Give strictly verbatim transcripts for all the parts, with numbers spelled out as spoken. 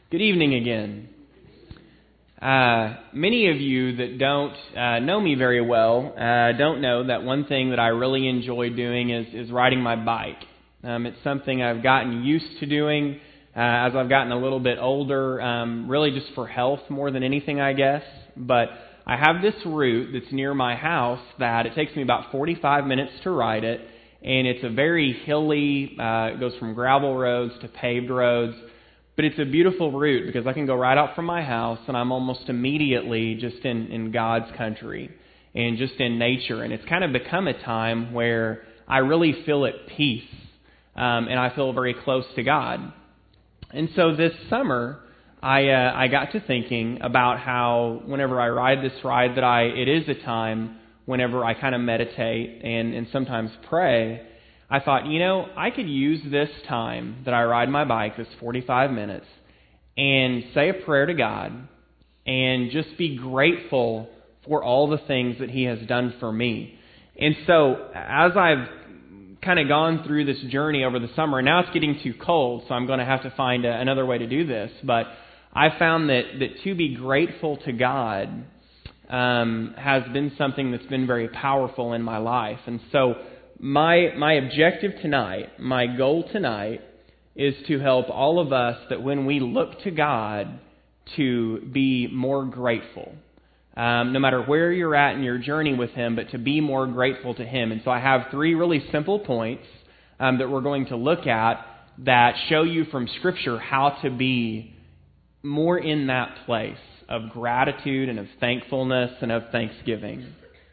Good evening again. Uh, many of you that don't uh, know me very well uh, don't know that one thing that I really enjoy doing is, is riding my bike. Um, it's something I've gotten used to doing uh, as I've gotten a little bit older, um, really just for health more than anything, I guess. But I have this route that's near my house that it takes me about forty-five minutes to ride it, and it's a very hilly, uh, it goes from gravel roads to paved roads. But it's a beautiful route because I can go right out from my house and I'm almost immediately just in, in God's country and just in nature. And it's kind of become a time where I really feel at peace um, and I feel very close to God. And so this summer, I uh, I got to thinking about how whenever I ride this ride that I it is a time whenever I kind of meditate and, and sometimes pray. I thought, you know, I could use this time that I ride my bike, this forty-five minutes, and say a prayer to God and just be grateful for all the things that He has done for me. And so as I've kind of gone through this journey over the summer, now it's getting too cold, so I'm going to have to find a, another way to do this. But I found that, that to be grateful to God um, has been something that's been very powerful in my life. And so My my objective tonight, my goal tonight, is to help all of us that when we look to God to be more grateful. Um, no matter where you're at in your journey with Him, but to be more grateful to Him. And so I have three really simple points um, that we're going to look at that show you from Scripture how to be more in that place of gratitude and of thankfulness and of thanksgiving.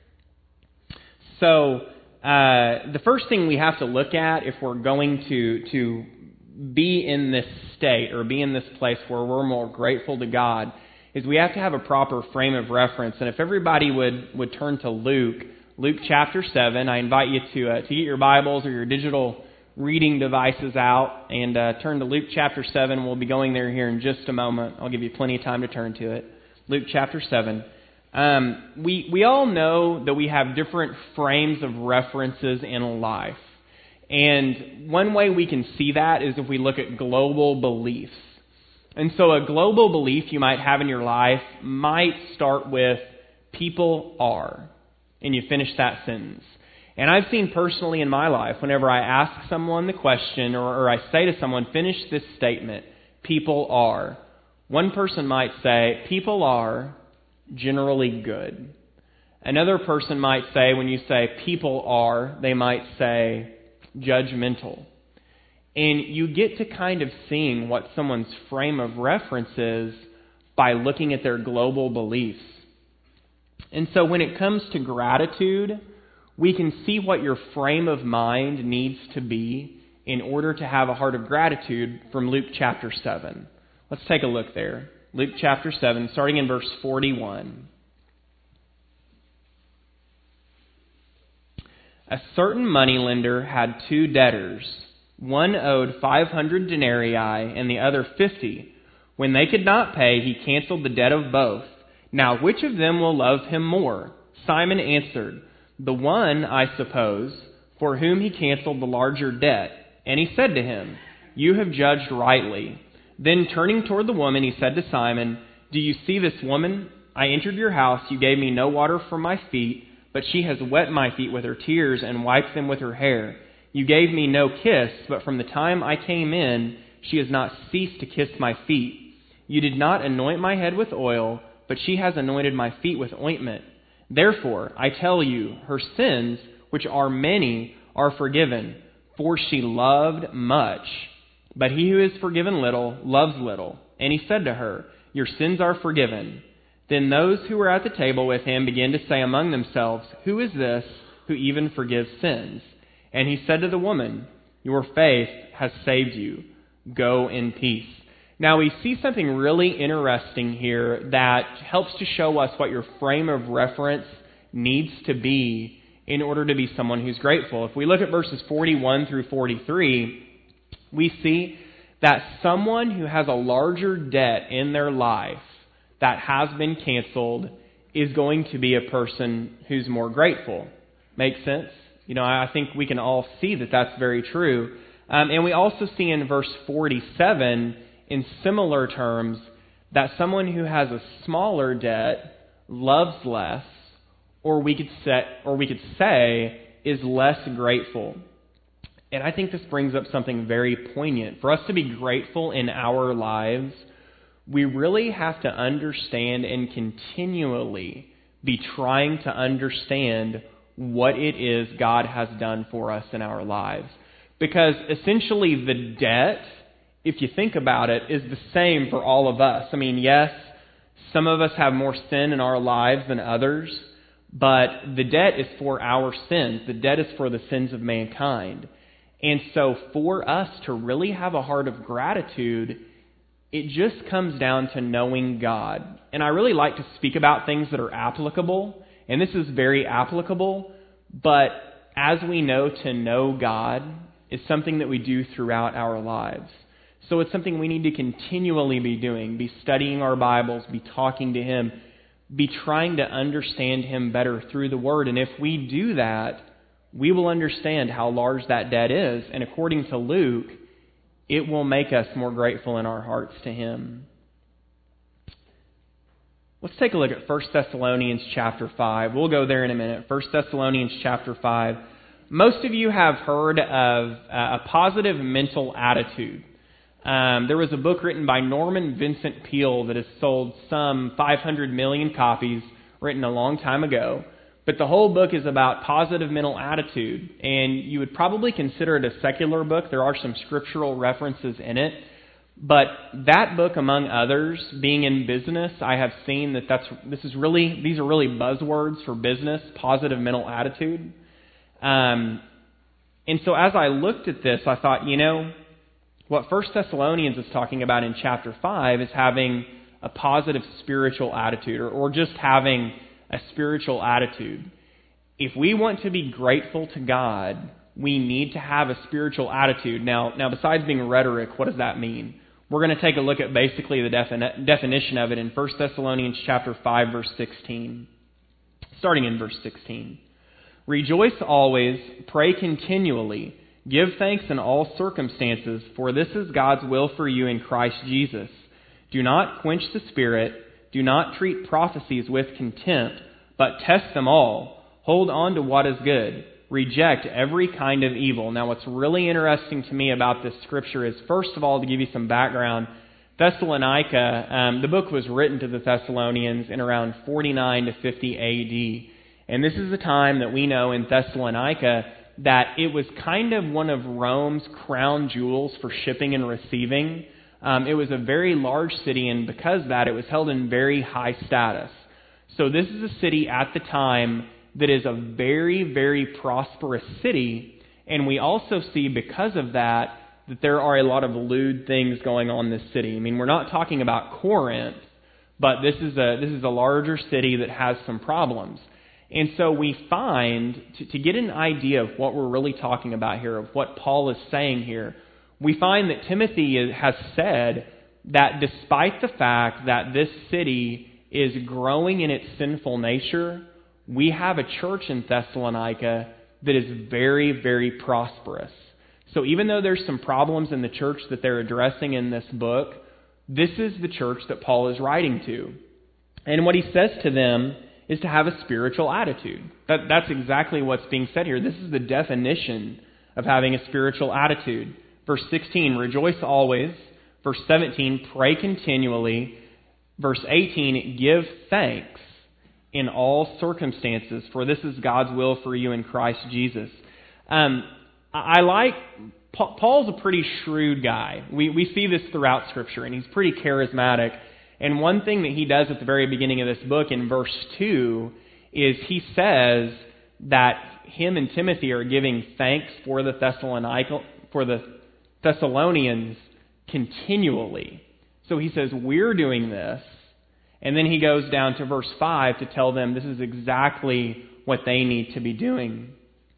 So Uh, the first thing we have to look at if we're going to to be in this state or be in this place where we're more grateful to God is we have to have a proper frame of reference. And if everybody would, would turn to Luke, Luke chapter seven, I invite you to uh, to get your Bibles or your digital reading devices out and uh, turn to Luke chapter seven. We'll be going there here in just a moment. I'll give you plenty of time to turn to it. Luke chapter seven. Um, we, we all know that we have different frames of references in life. And one way we can see that is if we look at global beliefs. And so a global belief you might have in your life might start with people are. And you finish that sentence. And I've seen personally in my life, whenever I ask someone the question or, or I say to someone, finish this statement, people are. One person might say, people are generally good. Another person might say, when you say people are, they might say judgmental. And you get to kind of seeing what someone's frame of reference is by looking at their global beliefs. And so when it comes to gratitude, we can see what your frame of mind needs to be in order to have a heart of gratitude from Luke chapter seven. Let's take a look there. Luke chapter seven, starting in verse forty-one. A certain moneylender had two debtors. One owed five hundred denarii and the other fifty. When they could not pay, he canceled the debt of both. Now, which of them will love him more? Simon answered, the one, I suppose, for whom he canceled the larger debt. And he said to him, you have judged rightly. Then turning toward the woman, he said to Simon, do you see this woman? I entered your house. You gave me no water for my feet, but she has wet my feet with her tears and wiped them with her hair. You gave me no kiss, but from the time I came in, she has not ceased to kiss my feet. You did not anoint my head with oil, but she has anointed my feet with ointment. Therefore, I tell you, her sins, which are many, are forgiven, for she loved much. But he who is forgiven little loves little. And he said to her, your sins are forgiven. Then those who were at the table with him began to say among themselves, who is this who even forgives sins? And he said to the woman, your faith has saved you. Go in peace. Now we see something really interesting here that helps to show us what your frame of reference needs to be in order to be someone who's grateful. If we look at verses forty-one through forty-three, we see that someone who has a larger debt in their life that has been canceled is going to be a person who's more grateful. Make sense? You know, I think we can all see that that's very true. Um, and we also see in verse forty-seven, in similar terms that someone who has a smaller debt loves less, or we could set, or we could say is less grateful. And I think this brings up something very poignant. For us to be grateful in our lives, we really have to understand and continually be trying to understand what it is God has done for us in our lives. Because essentially the debt, if you think about it, is the same for all of us. I mean, yes, some of us have more sin in our lives than others, but the debt is for our sins. The debt is for the sins of mankind. And so for us to really have a heart of gratitude, it just comes down to knowing God. And I really like to speak about things that are applicable, and this is very applicable, but as we know, to know God is something that we do throughout our lives. So it's something we need to continually be doing, be studying our Bibles, be talking to Him, be trying to understand Him better through the Word. And if we do that, we will understand how large that debt is. And according to Luke, it will make us more grateful in our hearts to Him. Let's take a look at First Thessalonians chapter five. We'll go there in a minute. First Thessalonians chapter five. Most of you have heard of uh, a positive mental attitude. Um, there was a book written by Norman Vincent Peale that has sold some five hundred million copies, written a long time ago. But the whole book is about positive mental attitude, and you would probably consider it a secular book. There are some scriptural references in it. But that book, among others, being in business, I have seen that that's this is really these are really buzzwords for business, positive mental attitude. Um, and so as I looked at this, I thought, you know, what First Thessalonians is talking about in chapter five is having a positive spiritual attitude, or, or just having a spiritual attitude. If we want to be grateful to God, we need to have a spiritual attitude. Now, now besides being rhetoric, what does that mean? We're going to take a look at basically the defini- definition of it in First Thessalonians chapter five, verse sixteen. Starting in verse sixteen. Rejoice always, pray continually, give thanks in all circumstances, for this is God's will for you in Christ Jesus. Do not quench the Spirit, do not treat prophecies with contempt, but test them all. Hold on to what is good. Reject every kind of evil. Now, what's really interesting to me about this scripture is, first of all, to give you some background, Thessalonica, um, the book was written to the Thessalonians in around forty-nine to fifty A D. And this is a time that we know in Thessalonica that it was kind of one of Rome's crown jewels for shipping and receiving. Um, it was a very large city, and because of that, it was held in very high status. So this is a city at the time that is a very, very prosperous city, and we also see because of that that there are a lot of lewd things going on in this city. I mean, we're not talking about Corinth, but this is a this is a larger city that has some problems. And so we find, to, to get an idea of what we're really talking about here, of what Paul is saying here, we find that Timothy has said that despite the fact that this city is growing in its sinful nature, we have a church in Thessalonica that is very, very prosperous. So even though there's some problems in the church that they're addressing in this book, this is the church that Paul is writing to. And what he says to them is to have a spiritual attitude. That, that's exactly what's being said here. This is the definition of having a spiritual attitude. Verse sixteen, rejoice always. Verse seventeen, pray continually. Verse eighteen, give thanks in all circumstances, for this is God's will for you in Christ Jesus. Um, I like, Paul's a pretty shrewd guy. We, we see this throughout Scripture, and he's pretty charismatic. And one thing that he does at the very beginning of this book in verse two is he says that him and Timothy are giving thanks for the Thessalonica, for the Thessalonians continually. So he says, we're doing this. And then he goes down to verse five to tell them this is exactly what they need to be doing.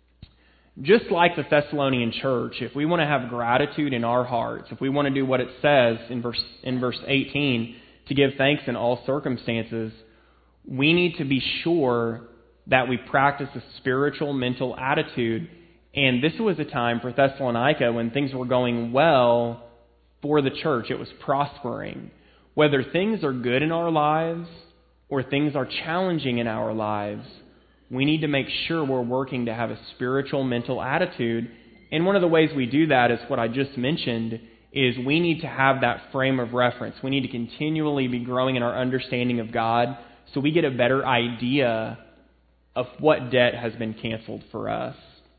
Just like the Thessalonian church, if we want to have gratitude in our hearts, if we want to do what it says in verse in verse eighteen, to give thanks in all circumstances, we need to be sure that we practice a spiritual mental attitude. And this was a time for Thessalonica when things were going well, for the church. It was prospering. Whether things are good in our lives or things are challenging in our lives, we need to make sure we're working to have a spiritual, mental attitude. And one of the ways we do that is what I just mentioned, is we need to have that frame of reference. We need to continually be growing in our understanding of God so we get a better idea of what debt has been canceled for us.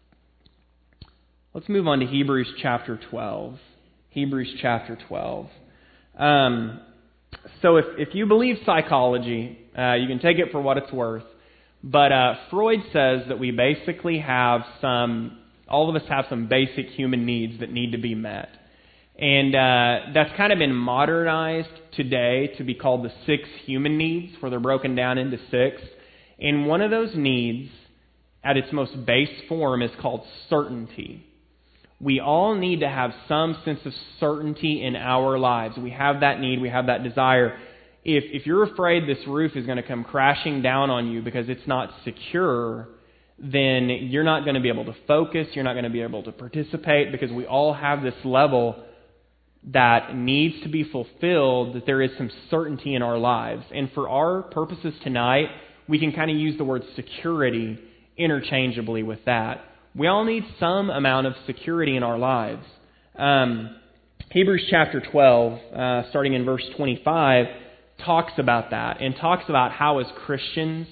Let's move on to Hebrews chapter twelve. Hebrews chapter twelve. Um, so if, if you believe psychology, uh, you can take it for what it's worth. But uh, Freud says that we basically have some, all of us have some basic human needs that need to be met. And uh, that's kind of been modernized today to be called the six human needs, where they're broken down into six. And one of those needs, at its most base form, is called certainty. We all need to have some sense of certainty in our lives. We have that need, we have that desire. If if you're afraid this roof is going to come crashing down on you because it's not secure, then you're not going to be able to focus, you're not going to be able to participate, because we all have this level that needs to be fulfilled, that there is some certainty in our lives. And for our purposes tonight, we can kind of use the word security interchangeably with that. We all need some amount of security in our lives. Um, Hebrews chapter twelve, uh, starting in verse twenty-five, talks about that and talks about how as Christians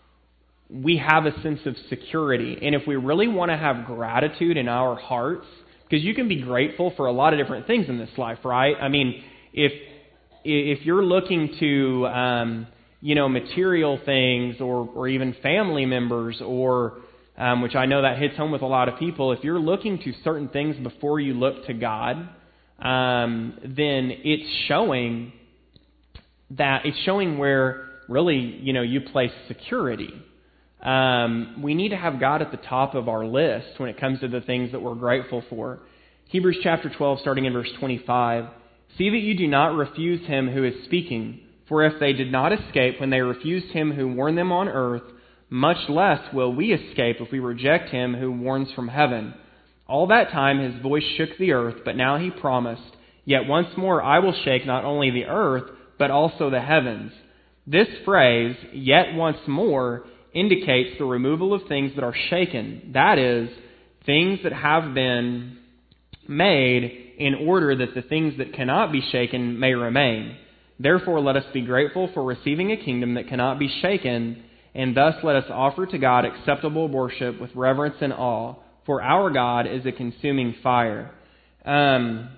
we have a sense of security. And if we really want to have gratitude in our hearts, because you can be grateful for a lot of different things in this life, right? I mean, if if you're looking to um, you know material things or or even family members or Um, which I know that hits home with a lot of people. If you're looking to certain things before you look to God, um, then it's showing that it's showing where really you know you place security. Um, we need to have God at the top of our list when it comes to the things that we're grateful for. Hebrews chapter twelve, starting in verse twenty-five. See that you do not refuse him who is speaking, for if they did not escape when they refused him who warned them on earth, much less will we escape if we reject him who warns from heaven. All that time his voice shook the earth, but now he promised, yet once more I will shake not only the earth, but also the heavens. This phrase, yet once more, indicates the removal of things that are shaken. That is, things that have been made in order that the things that cannot be shaken may remain. Therefore let us be grateful for receiving a kingdom that cannot be shaken, and thus let us offer to God acceptable worship with reverence and awe, for our God is a consuming fire. Um,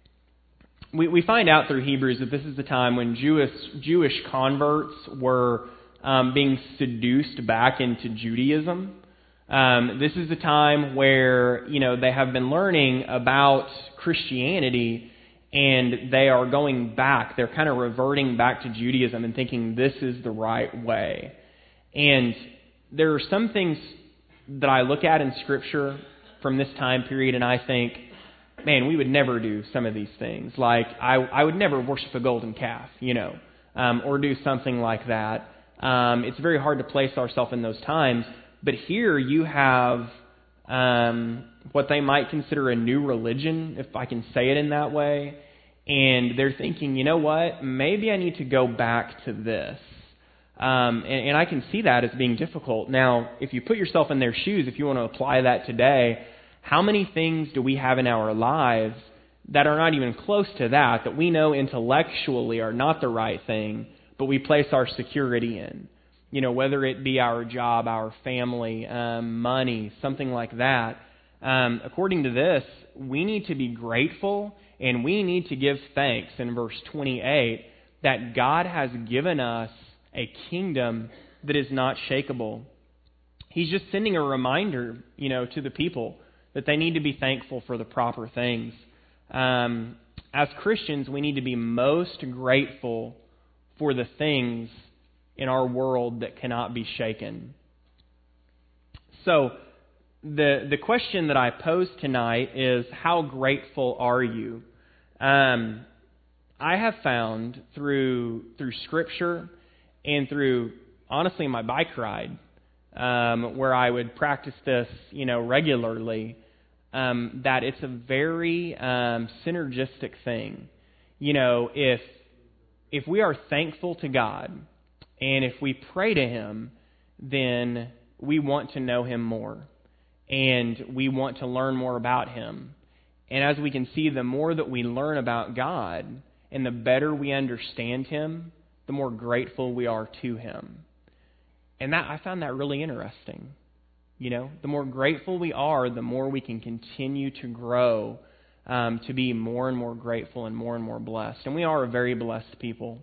we, we find out through Hebrews that this is the time when Jewish, Jewish converts were um, being seduced back into Judaism. Um, this is the time where, you know, they have been learning about Christianity and they are going back. They're kind of reverting back to Judaism and thinking this is the right way. And there are some things that I look at in Scripture from this time period and I think, man, we would never do some of these things. Like, I, I would never worship a golden calf, you know, um, or do something like that. Um, it's very hard to place ourselves in those times. But here you have um, what they might consider a new religion, if I can say it in that way. And they're thinking, you know what, maybe I need to go back to this. Um, and, and I can see that as being difficult. Now, if you put yourself in their shoes, if you want to apply that today, how many things do we have in our lives that are not even close to that, that we know intellectually are not the right thing, but we place our security in? You know, whether it be our job, our family, um, money, something like that. Um, according to this, we need to be grateful and we need to give thanks in verse twenty-eight that God has given us a kingdom that is not shakeable. He's just sending a reminder, you know, to the people that they need to be thankful for the proper things. Um, as Christians, we need to be most grateful for the things in our world that cannot be shaken. So, the the question that I pose tonight is, how grateful are you? Um, I have found through through Scripture and through, honestly, my bike ride, um, where I would practice this, you know, regularly, um, that it's a very um, synergistic thing. You know, if if we are thankful to God and if we pray to Him, then we want to know Him more and we want to learn more about Him. And as we can see, the more that we learn about God and the better we understand Him, the more grateful we are to Him. And that I found that really interesting. You know, the more grateful we are, the more we can continue to grow um, to be more and more grateful and more and more blessed. And we are a very blessed people.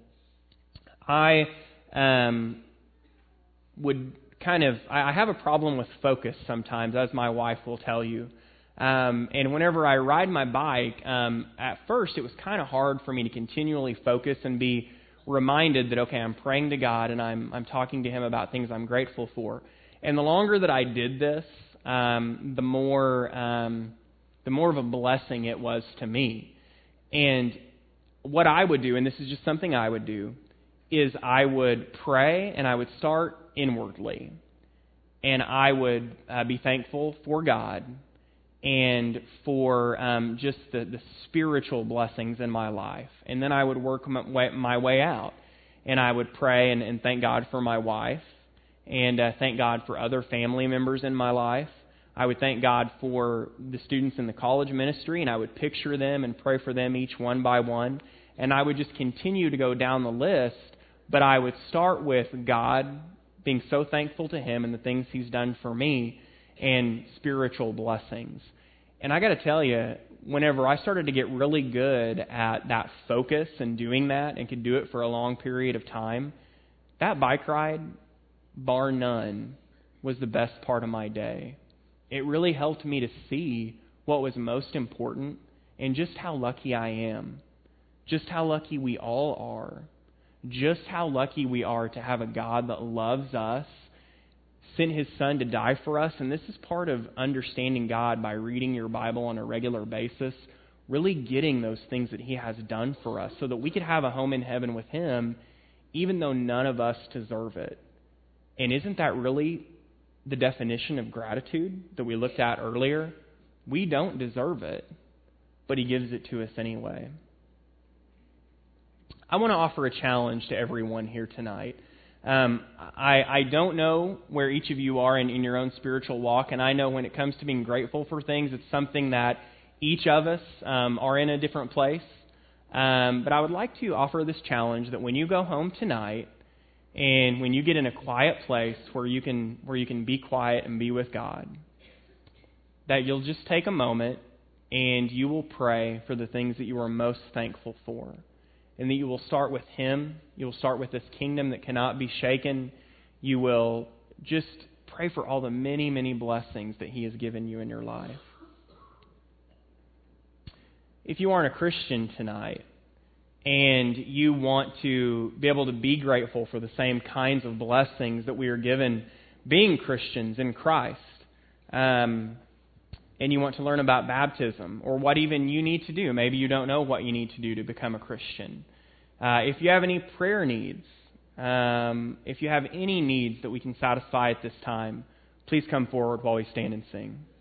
I um, would kind of, I have a problem with focus sometimes, as my wife will tell you. Um, and whenever I ride my bike, um, at first it was kind of hard for me to continually focus and be reminded that, okay, I'm praying to God and I'm I'm talking to Him about things I'm grateful for. And the longer that I did this, um, the more um, the more of a blessing it was to me. And what I would do, and this is just something I would do, is I would pray and I would start inwardly. And I would uh, be thankful for God and for um, just the, the spiritual blessings in my life. And then I would work my way, my way out. And I would pray and, and thank God for my wife and uh, thank God for other family members in my life. I would thank God for the students in the college ministry, and I would picture them and pray for them each one by one. And I would just continue to go down the list, but I would start with God, being so thankful to Him and the things He's done for me, and spiritual blessings. And I got to tell you, whenever I started to get really good at that focus and doing that and could do it for a long period of time, that bike ride, bar none, was the best part of my day. It really helped me to see what was most important and just how lucky I am, just how lucky we all are, just how lucky we are to have a God that loves us, sent His Son to die for us. And this is part of understanding God by reading your Bible on a regular basis, really getting those things that He has done for us so that we could have a home in heaven with Him, even though none of us deserve it. And isn't that really the definition of gratitude that we looked at earlier? We don't deserve it, but He gives it to us anyway. I want to offer a challenge to everyone here tonight. Um, I, I don't know where each of you are in, in your own spiritual walk, and I know when it comes to being grateful for things, it's something that each of us um, are in a different place. Um, but I would like to offer this challenge that when you go home tonight, and when you get in a quiet place where you can where you can be quiet and be with God, that you'll just take a moment and you will pray for the things that you are most thankful for. And that you will start with Him. You will start with this kingdom that cannot be shaken. You will just pray for all the many, many blessings that He has given you in your life. If you aren't a Christian tonight and you want to be able to be grateful for the same kinds of blessings that we are given being Christians in Christ, um, and you want to learn about baptism or what even you need to do. Maybe you don't know what you need to do to become a Christian. Uh, if you have any prayer needs, um, if you have any needs that we can satisfy at this time, please come forward while we stand and sing.